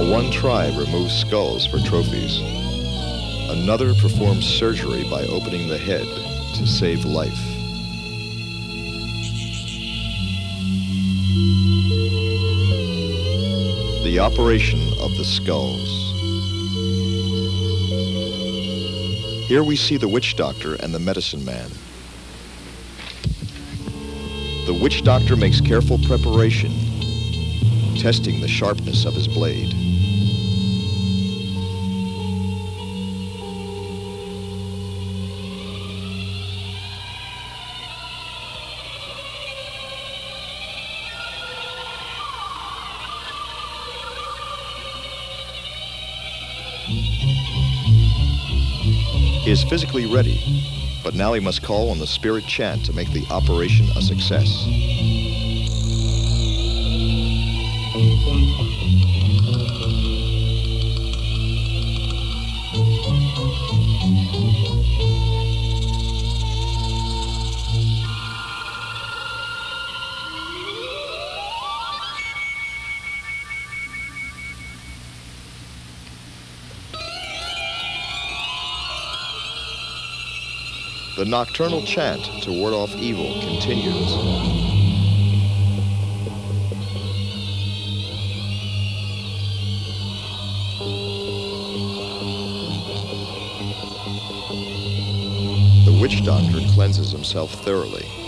While one tribe removes skulls for trophies, another performs surgery by opening the head to save life. The operation of the skulls. Here we see the witch doctor and the medicine man. The witch doctor makes careful preparation, testing the sharpness of his blade. He is physically ready, but now he must call on the spirit chant to make the operation a success. The nocturnal chant to ward off evil continues. The witch doctor cleanses himself thoroughly.